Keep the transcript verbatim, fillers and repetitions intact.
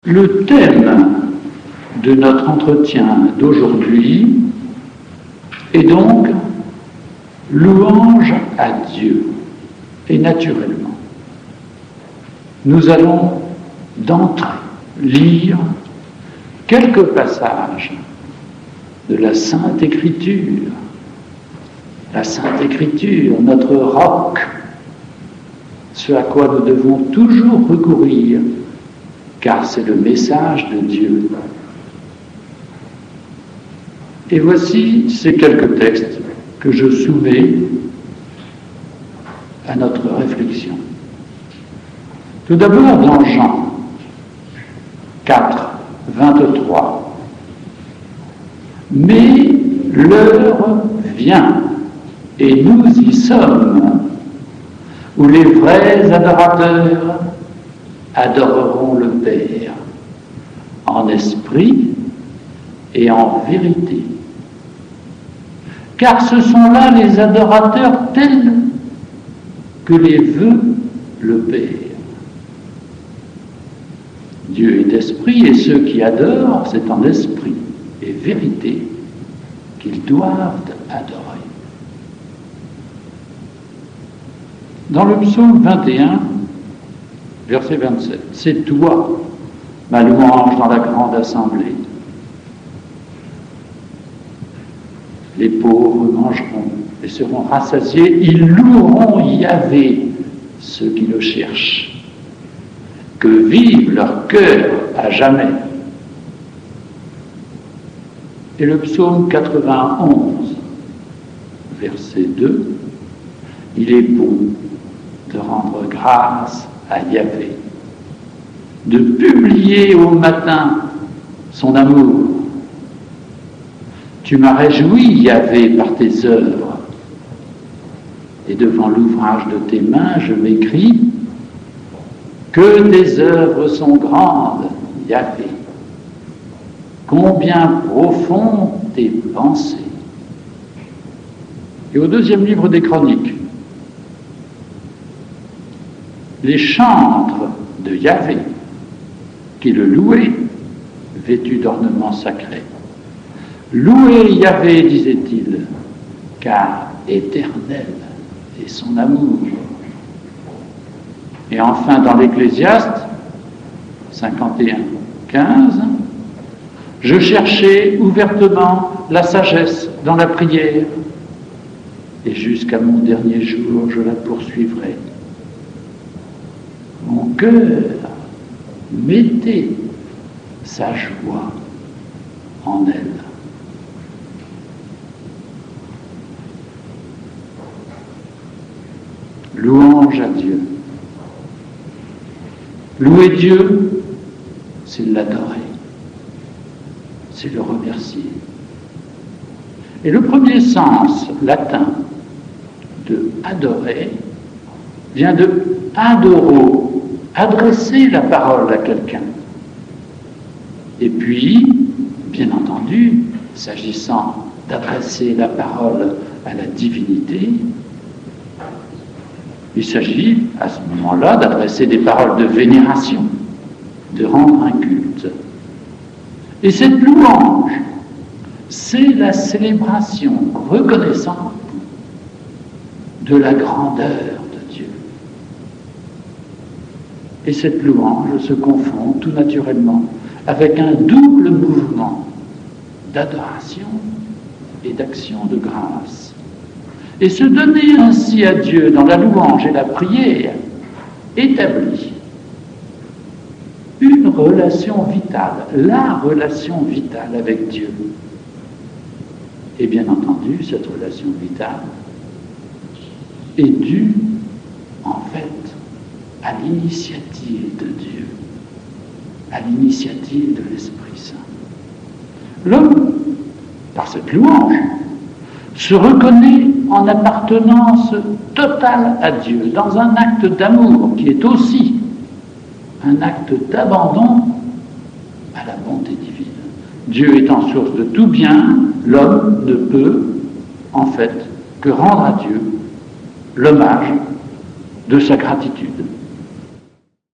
Le thème de notre entretien d'aujourd'hui est donc louange à Dieu. Et naturellement, nous allons d'entrée lire quelques passages de la Sainte Écriture. La Sainte Écriture, notre roc, ce à quoi nous devons toujours recourir, car c'est le message de Dieu. Et voici ces quelques textes que je soumets à notre réflexion. Tout d'abord dans Jean quatre, vingt-trois. Mais l'heure vient, et nous y sommes, où les vrais adorateurs adoreront le Père en esprit et en vérité. Car ce sont là les adorateurs tels que les veut le Père. Dieu est esprit et ceux qui adorent, c'est en esprit et vérité qu'ils doivent adorer. Dans le psaume vingt et un, verset vingt-sept, c'est toi, ma louange dans la grande assemblée. Les pauvres mangeront et seront rassasiés, ils loueront Yahvé, ceux qui le cherchent. Que vive leur cœur à jamais. Et le psaume quatre-vingt-onze, verset deux, il est bon de rendre grâce à Yahvé, de publier au matin son amour. Tu m'as réjoui, Yahvé, par tes œuvres, et devant l'ouvrage de tes mains, je m'écris que tes œuvres sont grandes, Yahvé. Combien profondes tes pensées. Et au deuxième livre des Chroniques, les chantres de Yahvé, qui le louaient, vêtus d'ornements sacrés. Louez Yahvé, disait-il, car éternel est son amour. Et enfin, dans l'Ecclésiaste, cinquante et un, quinze, je cherchais ouvertement la sagesse dans la prière, et jusqu'à mon dernier jour, je la poursuivrai. Mon cœur mettait sa joie en elle. Louange à Dieu. Louer Dieu, c'est l'adorer, c'est le remercier. Et le premier sens latin de adorer vient de adoro, adresser la parole à quelqu'un. Et puis, bien entendu, s'agissant d'adresser la parole à la divinité, il s'agit à ce moment-là d'adresser des paroles de vénération, de rendre un culte. Et cette louange, c'est la célébration reconnaissante de la grandeur de Dieu. Et cette louange se confond tout naturellement avec un double mouvement d'adoration et d'action de grâce. Et se donner ainsi à Dieu dans la louange et la prière établit une relation vitale, la relation vitale avec Dieu. Et bien entendu, cette relation vitale est due, en fait, à l'initiative de Dieu, à l'initiative de l'Esprit Saint. L'homme, par cette louange, se reconnaît en appartenance totale à Dieu, dans un acte d'amour qui est aussi un acte d'abandon à la bonté divine. Dieu étant source de tout bien, l'homme ne peut, en fait, que rendre à Dieu l'hommage de sa gratitude.